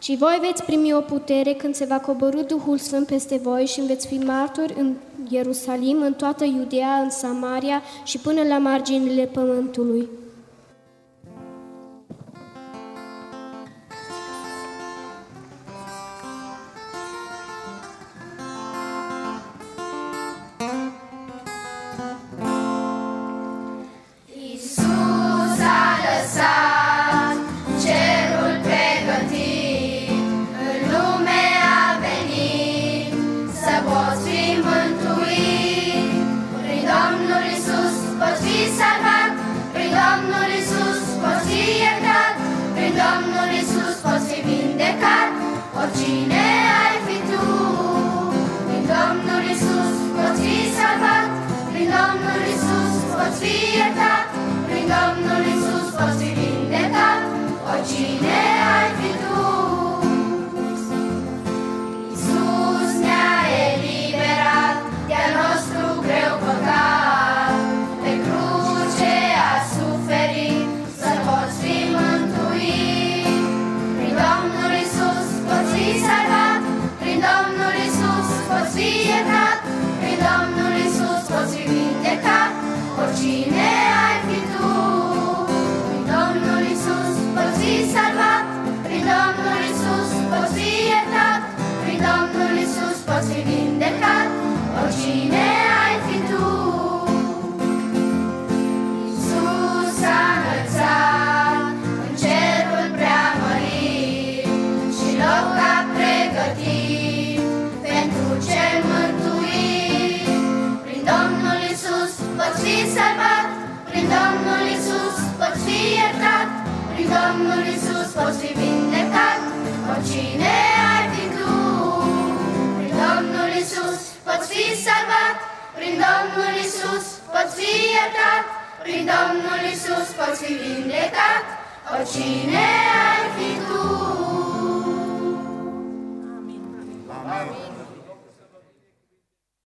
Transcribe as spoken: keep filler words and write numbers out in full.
ci voi veți primi o putere când se va coborî Duhul Sfânt peste voi și veți fi martori în Ierusalim, în toată Iudeea, în Samaria și până la marginile pământului. Oricine ai fi tu, prin Domnul Iisus poți fi salvat, prin Domnul Iisus poți fi iertat, prin Domnul Iisus poți fi vindecat. Oricine ai fi tu. Iisus ne-a eliberat de-al nostru greu păcat, pe cruce a suferit să poți fi mântuit. Prin Domnul Iisus poți fi salvat, prin Domnul Iisus poți fi iertat, prin Domnul Iisus poți fi vindecat. Oricine ai fi tu, prin Domnul Iisus poți fi salvat, prin Domnul Iisus poți fi iertat, prin Domnul Iisus poți fi vindecat. Oricine ai fi tu. Iisus s-a înălțat în cerul preamărit și loc a pregătit pentru cel mântuit. Prin Domnul Iisus poți fi salvat, prin Domnul Iisus poți fi iertat, prin Domnul Iisus poți fi vindecat. Oricine ai fi tu, prin Domnul Iisus poți fi salvat, prin Domnul Iisus poți fi iertat, prin Domnul Iisus poți fi vindecat. Oricine ai